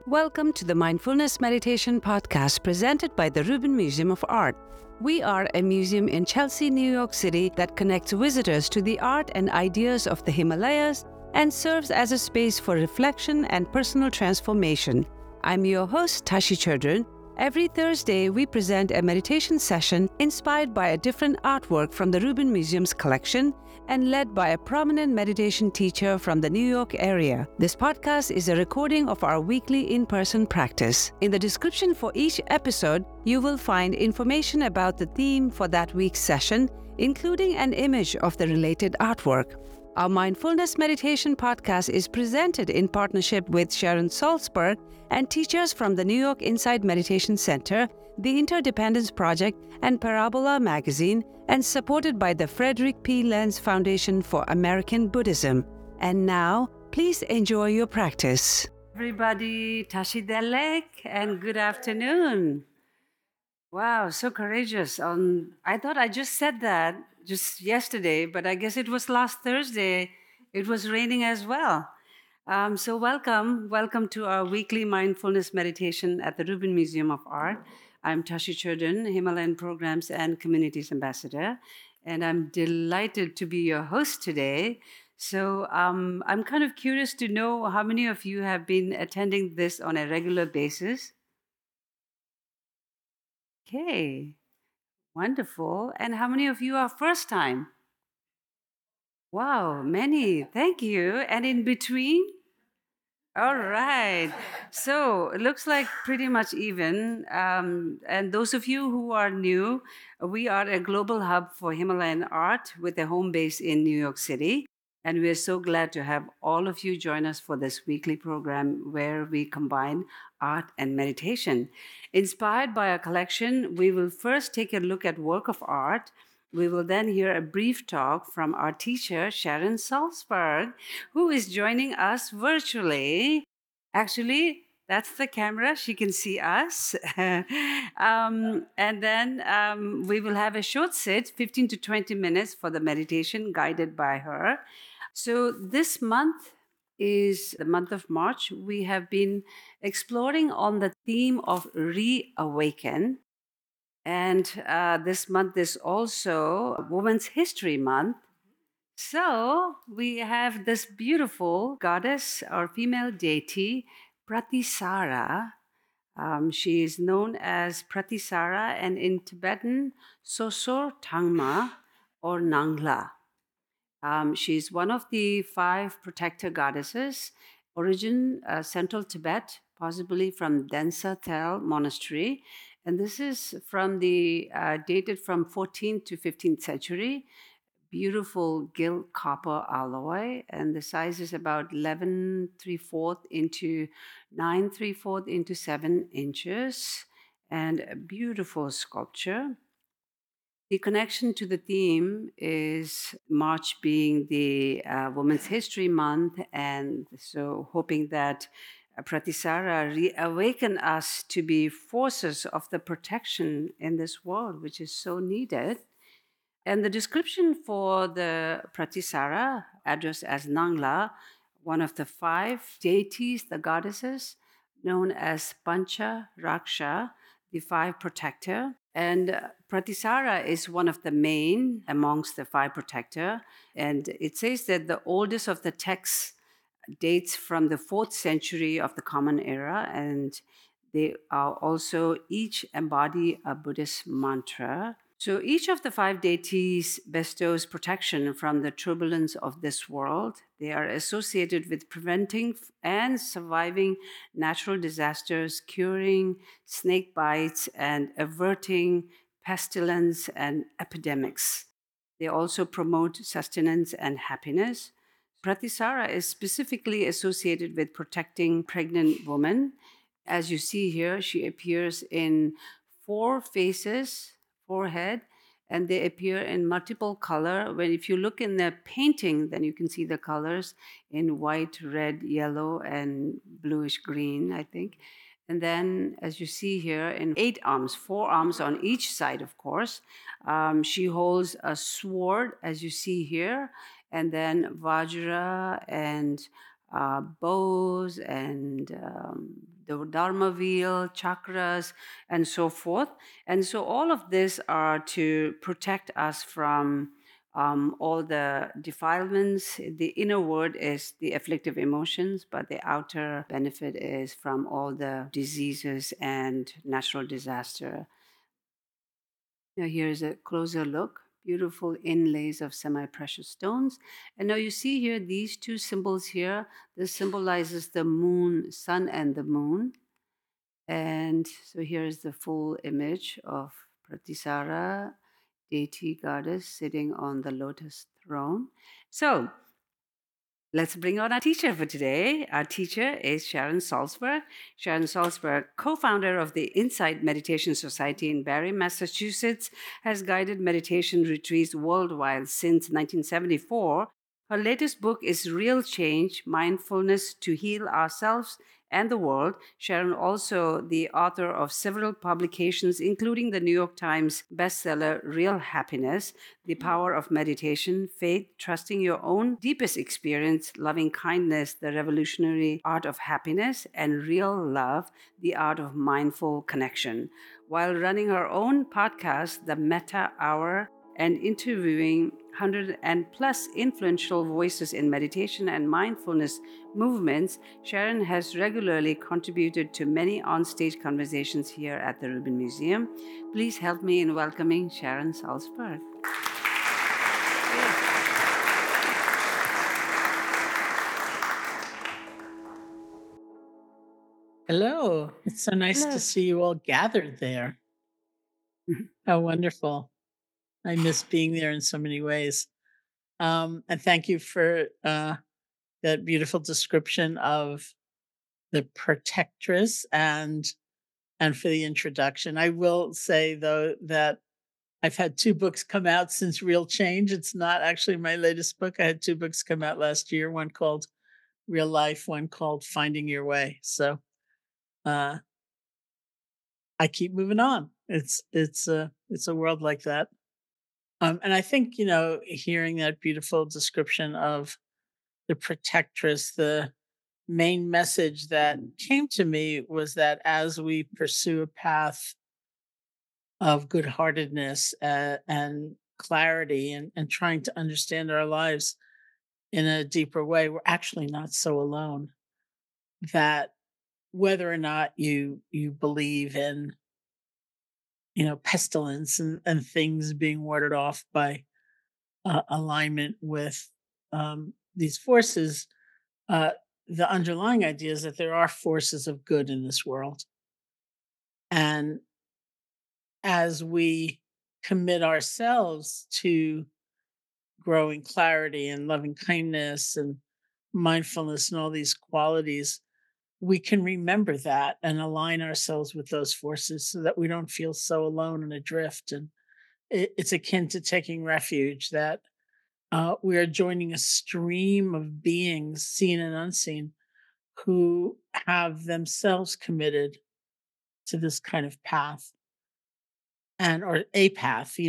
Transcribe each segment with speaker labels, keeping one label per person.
Speaker 1: Welcome to the Mindfulness Meditation Podcast presented by the Rubin Museum of Art. We are a museum in Chelsea, New York City that connects visitors to the art and ideas of the Himalayas and serves as a space for reflection and personal transformation. I'm your host, Tashi Chodron. Every Thursday, we present a meditation session inspired by a different artwork from the Rubin Museum's collection and led by a prominent meditation teacher from the New York area. This podcast is a recording of our weekly in-person practice. In the description for each episode, you will find information about the theme for that week's session, including an image of the related artwork. Our Mindfulness Meditation Podcast is presented in partnership with Sharon Salzberg and teachers from the New York Insight Meditation Center, the Interdependence Project, and Parabola Magazine, and supported by the Frederick P. Lenz Foundation for American Buddhism. And now, please enjoy your practice. Everybody, Tashi Delek, and good afternoon. Wow, so courageous. I thought I just said that just yesterday, but I guess it was last Thursday. It was raining as well. So welcome to our weekly mindfulness meditation at the Rubin Museum of Art. I'm Tashi Chodron, Himalayan Programs and Communities Ambassador, and I'm delighted to be your host today. So I'm kind of curious to know how many of you have been attending this on a regular basis. Okay, wonderful. And how many of you are first time? Wow, many. Thank you. And in between? All right. So it looks like pretty much even. And those of you who are new, we are a global hub for Himalayan art with a home base in New York City. And we're so glad to have all of you join us for this weekly program where we combine art and meditation. Inspired by our collection, we will first take a look at work of art. We will then hear a brief talk from our teacher, Sharon Salzberg, who is joining us virtually. Actually, that's the camera. She can see us. And then we will have a short sit, 15 to 20 minutes for the meditation guided by her. So this month is the month of March. We have been exploring on the theme of reawaken. And this month is also Women's History Month. So we have this beautiful goddess or female deity, Pratisara. She is known as Pratisara and in Tibetan, Sosor Tangma or Nangla. She is one of the 5 protector goddesses, origin Central Tibet, possibly from Densa Tel Monastery. And this is from the dated from 14th to 15th century. Beautiful gilt copper alloy, and the size is about 11 3/4 into 9 3/4 into 7 inches, and a beautiful sculpture. The connection to the theme is March being the Women's History Month, and so hoping that Pratisara reawaken us to be forces of the protection in this world, which is so needed. And the description for the Pratisara, addressed as Nangla, one of the 5 deities, the goddesses, known as Pancha Raksha, the 5 protector. And Pratisara is one of the main amongst the 5 protector. And it says that the oldest of the texts dates from the 4th century of the Common Era, and they are also each embody a Buddhist mantra. So each of the 5 deities bestows protection from the turbulence of this world. They are associated with preventing and surviving natural disasters, curing snake bites, and averting pestilence and epidemics. They also promote sustenance and happiness. Pratisara is specifically associated with protecting pregnant women. As you see here, she appears in 4 faces, forehead, and they appear in multiple color. When if you look in the painting, then you can see the colors in white, red, yellow, and bluish green, I think. And then, as you see here, in 8 arms, 4 arms on each side, of course. She holds a sword, as you see here, and then Vajra and bows and the Dharma wheel, chakras, and so forth. And so all of this are to protect us from all the defilements. The inner word is the afflictive emotions, but the outer benefit is from all the diseases and natural disaster. Now, here's a closer look. Beautiful inlays of semi precious stones. And now you see here these two symbols here. This symbolizes the moon, sun, and the moon. And so here's the full image of Pratisara, deity goddess sitting on the lotus throne. So let's bring on our teacher for today. Our teacher is Sharon Salzberg. Sharon Salzberg, co founder of the Insight Meditation Society in Barre, Massachusetts, has guided meditation retreats worldwide since 1974. Her latest book is Real Change Mindfulness to Heal Ourselves and the World. Sharon, also the author of several publications, including the New York Times bestseller Real Happiness, The Power of Meditation, Faith, Trusting Your Own Deepest Experience, Loving Kindness, The Revolutionary Art of Happiness, and Real Love, The Art of Mindful Connection. While running her own podcast, The Metta Hour, and interviewing 100 and plus influential voices in meditation and mindfulness movements, Sharon has regularly contributed to many onstage conversations here at the Rubin Museum. Please help me in welcoming Sharon Salzberg.
Speaker 2: Hello. It's so nice
Speaker 1: Hello.
Speaker 2: to see you all gathered there. How wonderful. I miss being there in so many ways. And thank you for that beautiful description of the protectress and for the introduction. I will say though that I've had two books come out since Real Change. It's not actually my latest book. I had two books come out last year, one called Real Life, one called Finding Your Way. So uh I keep moving on. It's a world like that. And I think hearing that beautiful description of the protectress, the main message that came to me was that as we pursue a path of good-heartedness and clarity and trying to understand our lives in a deeper way, we're actually not so alone. That whether or not you believe in pestilence and things being warded off by alignment with these forces, uh, the underlying idea is that there are forces of good in this world. And as we commit ourselves to growing clarity and loving kindness and mindfulness and all these qualities, we can remember that and align ourselves with those forces so that we don't feel so alone and adrift. And it's akin to taking refuge, that we are joining a stream of beings, seen and unseen, who have themselves committed to this kind of path and or a path,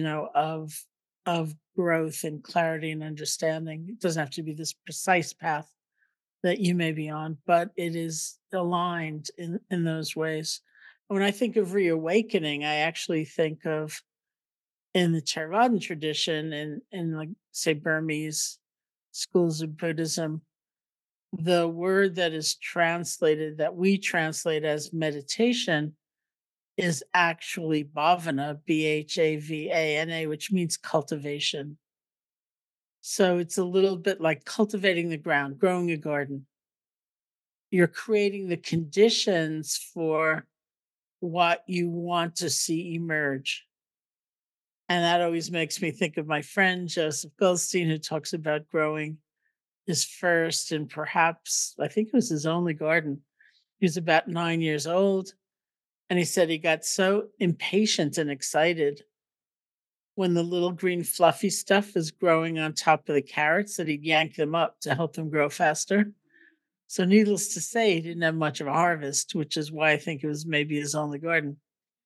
Speaker 2: of growth and clarity and understanding. It doesn't have to be this precise path that you may be on, but it is aligned in those ways. When I think of reawakening, I actually think of in the Theravadan tradition and in like say Burmese schools of Buddhism, the word that is translated, that we translate as meditation, is actually bhavana, Bhavana, which means cultivation. So it's a little bit like cultivating the ground, growing a garden. You're creating the conditions for what you want to see emerge. And that always makes me think of my friend Joseph Goldstein, who talks about growing his first and perhaps, I think it was his only garden. He was about 9 years old. And he said he got so impatient and excited when the little green fluffy stuff was growing on top of the carrots that he'd yank them up to help them grow faster. So, needless to say, he didn't have much of a harvest, which is why I think it was maybe his only garden.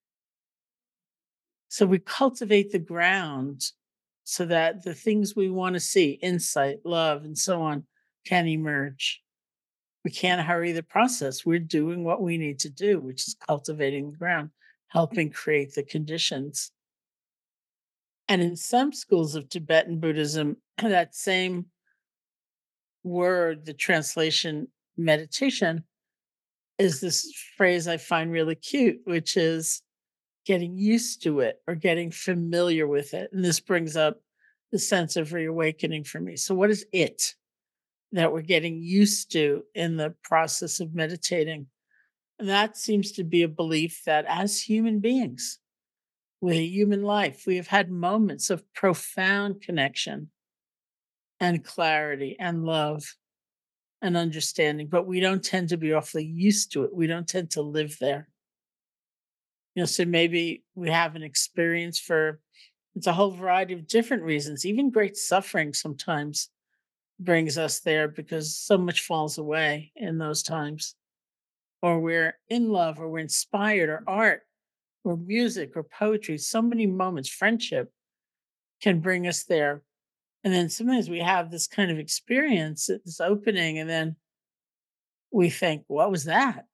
Speaker 2: So, we cultivate the ground so that the things we want to see, insight, love, and so on, can emerge. We can't hurry the process. We're doing what we need to do, which is cultivating the ground, helping create the conditions. And in some schools of Tibetan Buddhism, that same word, the translation meditation, is this phrase I find really cute, which is getting used to it or getting familiar with it. And this brings up the sense of reawakening for me. So, what is it that we're getting used to in the process of meditating? And that seems to be a belief that as human beings, with a human life, we have had moments of profound connection and clarity and love and understanding, but we don't tend to be awfully used to it. We don't tend to live there. So maybe we have an experience for it's a whole variety of different reasons. Even great suffering sometimes brings us there because so much falls away in those times. Or we're in love, or we're inspired, or art, or music, or poetry. So many moments, friendship can bring us there. And then sometimes we have this kind of experience, this opening, and then we think, what was that?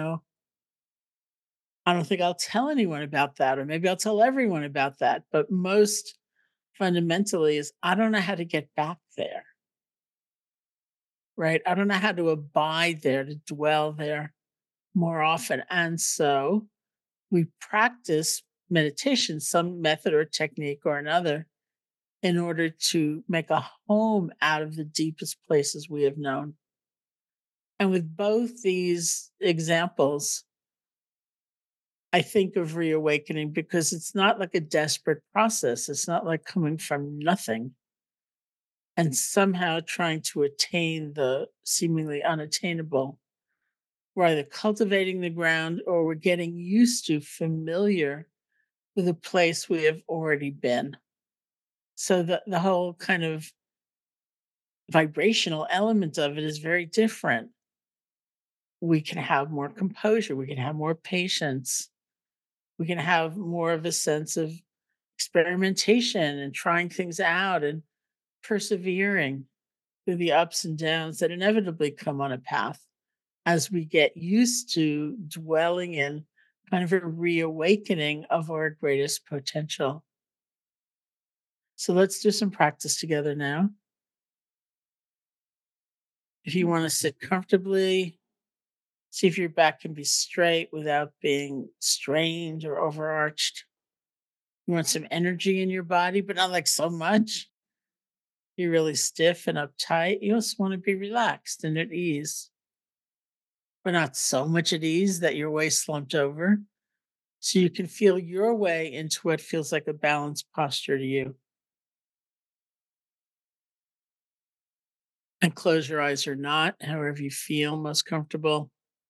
Speaker 2: I don't think I'll tell anyone about that, or maybe I'll tell everyone about that. But most fundamentally is I don't know how to get back there, right? I don't know how to abide there, to dwell there more often. And so we practice meditation, some method or technique or another, in order to make a home out of the deepest places we have known. And with both these examples, I think of reawakening because it's not like a desperate process. It's not like coming from nothing and somehow trying to attain the seemingly unattainable. We're either cultivating the ground or we're getting used to, familiar with a place we have already been. So the whole kind of vibrational element of it is very different. We can have more composure, we can have more patience, we can have more of a sense of experimentation and trying things out and persevering through the ups and downs that inevitably come on a path as we get used to dwelling in kind of a reawakening of our greatest potential. So let's do some practice together now. If you want to sit comfortably, see if your back can be straight without being strained or overarched. You want some energy in your body, but not like so much. You're really stiff and uptight. You also want to be relaxed and at ease, but not so much at ease that your way slumped over. So you can feel your way into what feels like a balanced posture to you. And close your eyes or not, however you feel most comfortable.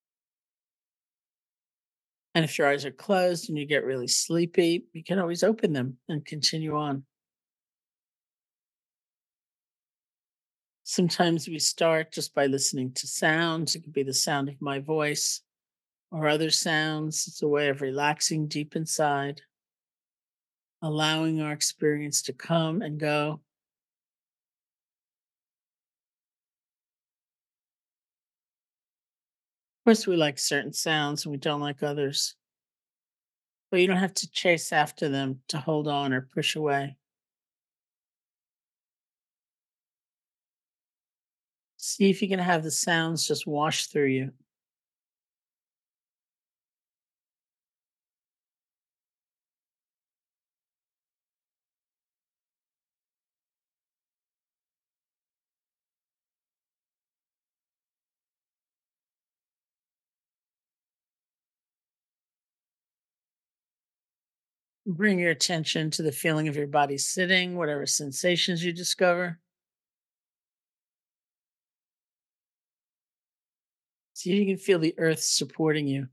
Speaker 2: And if your eyes are closed and you get really sleepy, you can always open them and continue on. Sometimes we start just by listening to sounds. It could be the sound of my voice or other sounds. It's a way of relaxing deep inside, allowing our experience to come and go. Of course, we like certain sounds and we don't like others, but you don't have to chase after them to hold on or push away. See if you can have the sounds just wash through you. Bring your attention to the feeling of your body sitting, whatever sensations you discover. See if you can feel the earth supporting you.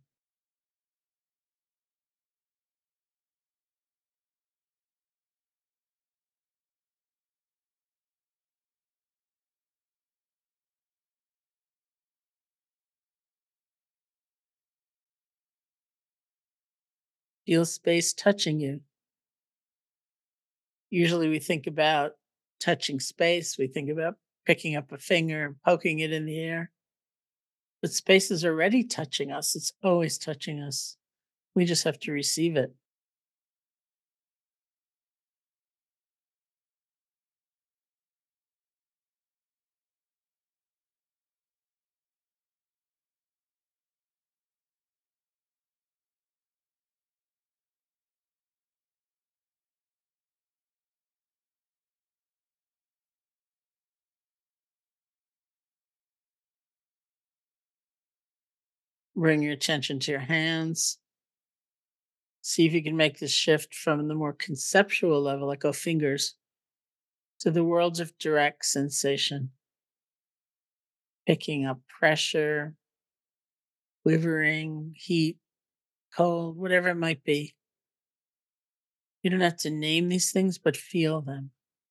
Speaker 2: Feel space touching you. Usually we think about touching space, we think about picking up a finger and poking it in the air. But space is already touching us. It's always touching us. We just have to receive it. Bring your attention to your hands. See if you can make the shift from the more conceptual level, like fingers, to the worlds of direct sensation, picking up pressure, quivering, heat, cold, whatever it might be. You don't have to name these things, but feel them.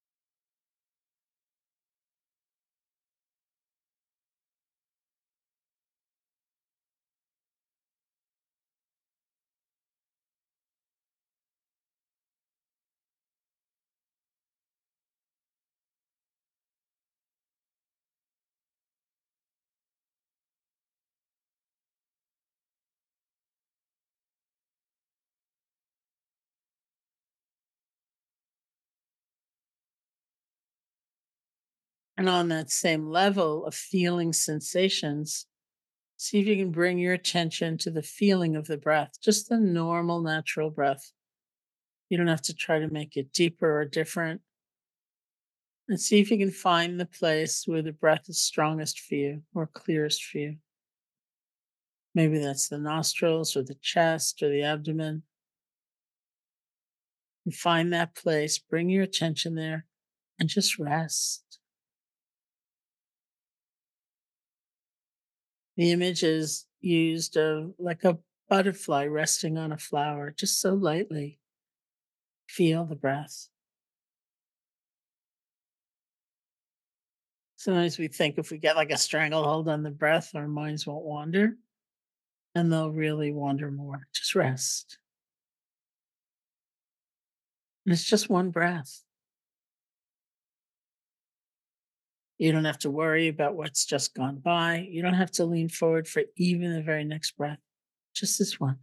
Speaker 2: And on that same level of feeling sensations, see if you can bring your attention to the feeling of the breath, just the normal, natural breath. You don't have to try to make it deeper or different. And see if you can find the place where the breath is strongest for you or clearest for you. Maybe that's the nostrils or the chest or the abdomen. And find that place, bring your attention there, and just rest. The image is used of like a butterfly resting on a flower, just so lightly. Feel the breath. Sometimes we think if we get like a stranglehold on the breath, our minds won't wander, and they'll really wander more. Just rest. And it's just one breath. You don't have to worry about what's just gone by. You don't have to lean forward for even the very next breath. Just this one.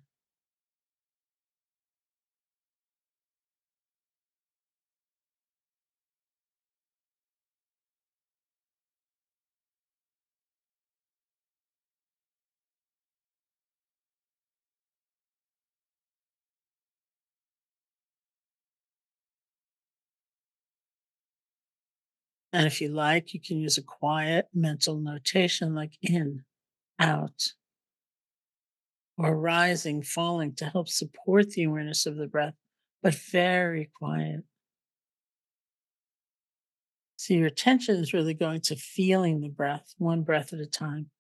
Speaker 2: And if you like, you can use a quiet mental notation like in, out, or rising, falling to help support the awareness of the breath, but very quiet. So your attention is really going to feeling the breath, one breath at a time.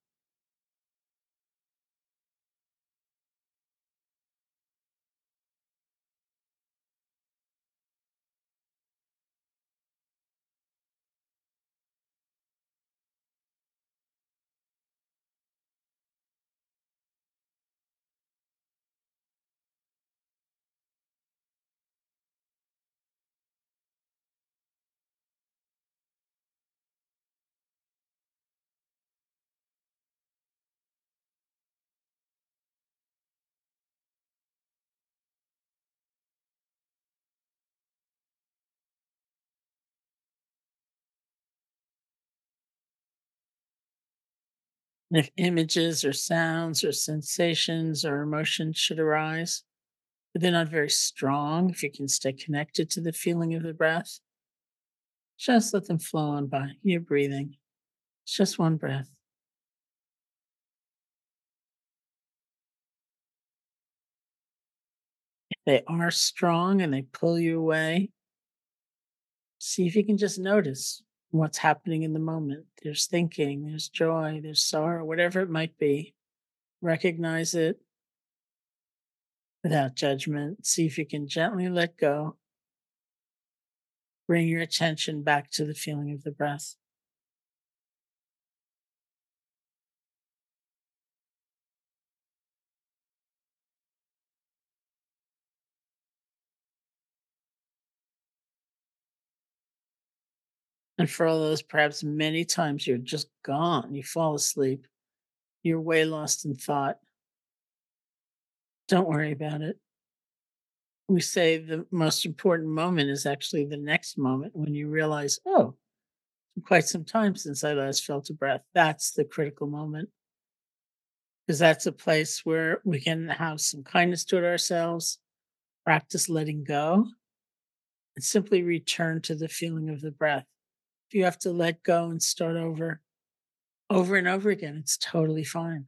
Speaker 2: And if images or sounds or sensations or emotions should arise, but they're not very strong, if you can stay connected to the feeling of the breath, just let them flow on by. You're breathing. It's just one breath. If they are strong and they pull you away, see if you can just notice what's happening in the moment. There's thinking, there's joy, there's sorrow, whatever it might be. Recognize it without judgment. See if you can gently let go. Bring your attention back to the feeling of the breath. And for all those, perhaps many times you're just gone, you fall asleep. you're way lost in thought. Don't worry about it. We say the most important moment is actually the next moment when you realize, oh, quite some time since I last felt a breath. That's the critical moment because that's a place where we can have some kindness toward ourselves, practice letting go, and simply return to the feeling of the breath. If you have to let go and start over and over again, it's totally fine.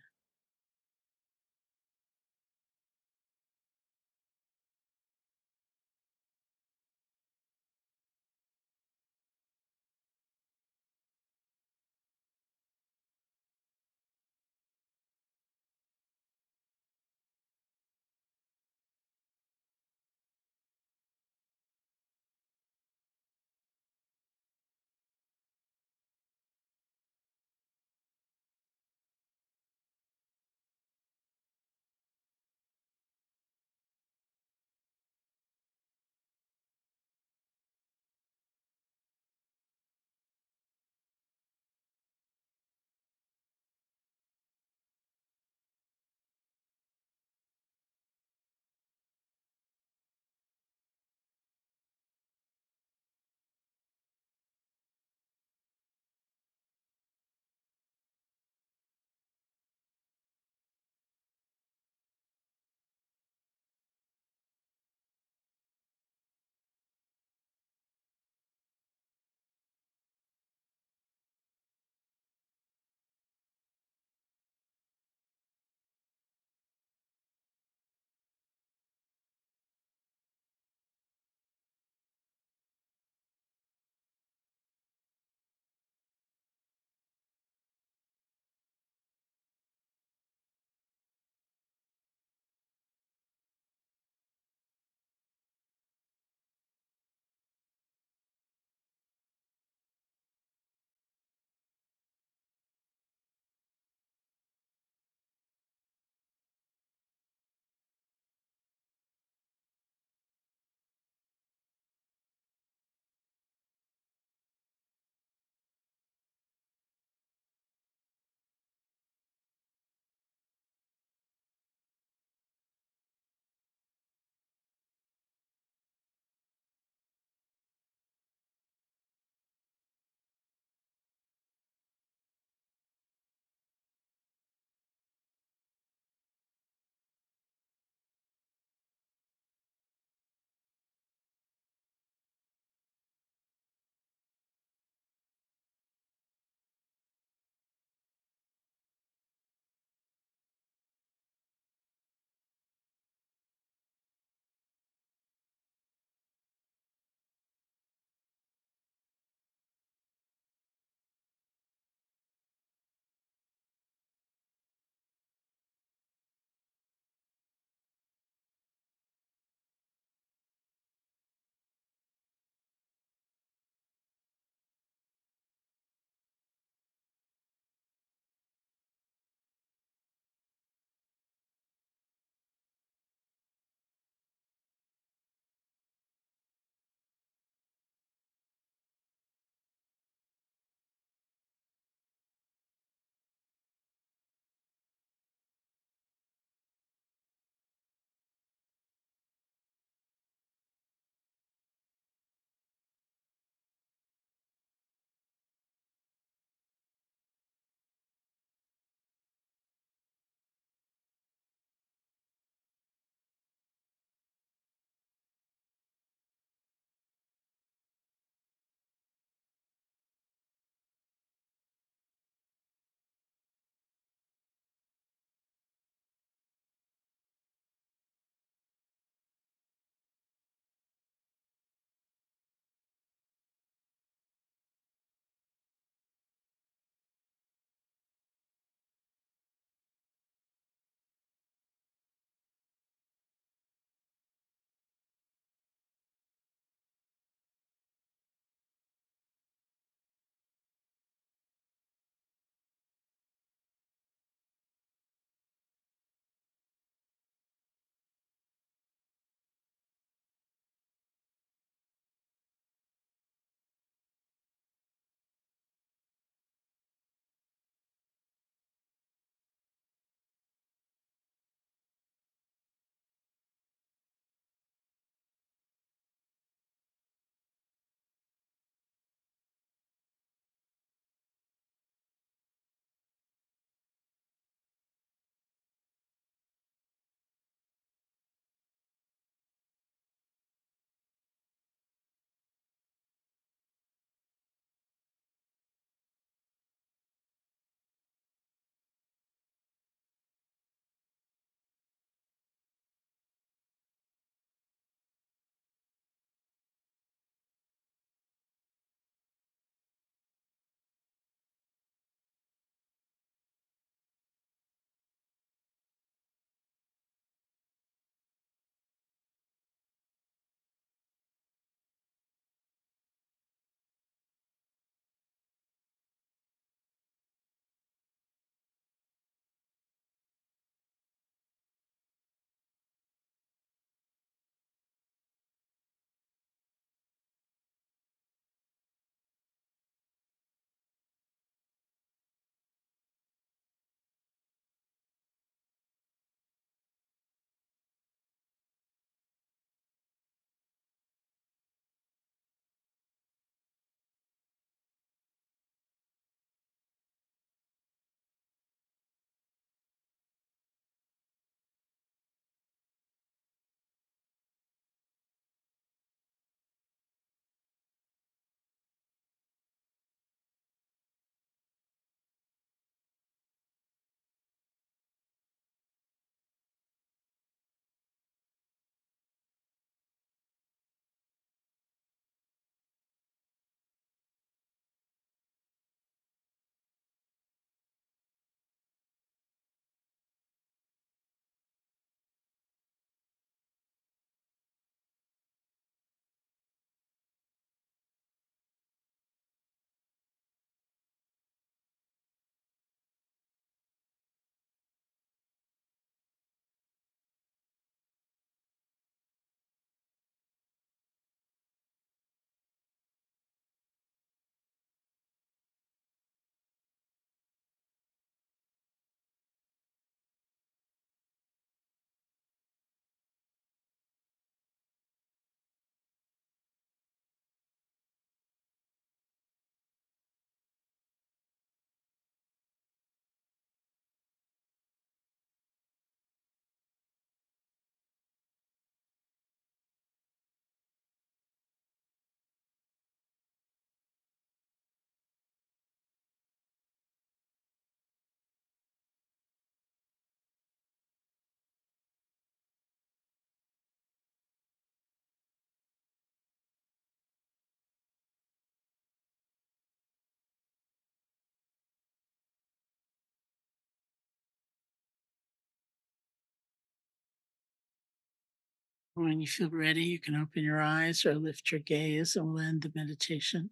Speaker 2: When you feel ready, you can open your eyes or lift your gaze and we'll end the meditation.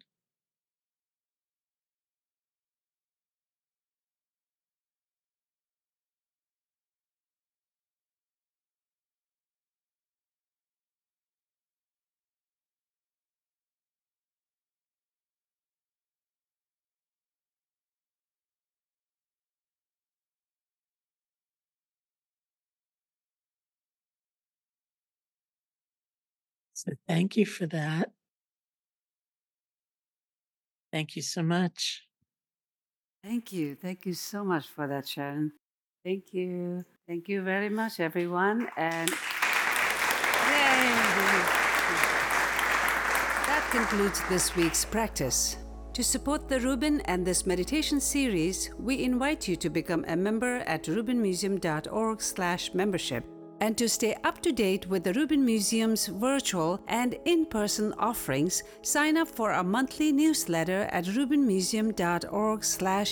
Speaker 2: So thank you for that. Thank you so much.
Speaker 1: Thank you. Thank you so much for that, Sharon. Thank you. Thank you very much, everyone. And yay! That concludes this week's practice. To support the Rubin and this meditation series, we invite you to become a member at rubinmuseum.org/membership. And to stay up to date with the Rubin Museum's virtual and in-person offerings, sign up for our monthly newsletter at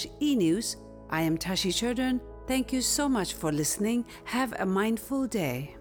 Speaker 1: rubinmuseum.org/enews. I am Tashi Cherdon. Thank you so much for listening. Have a mindful day.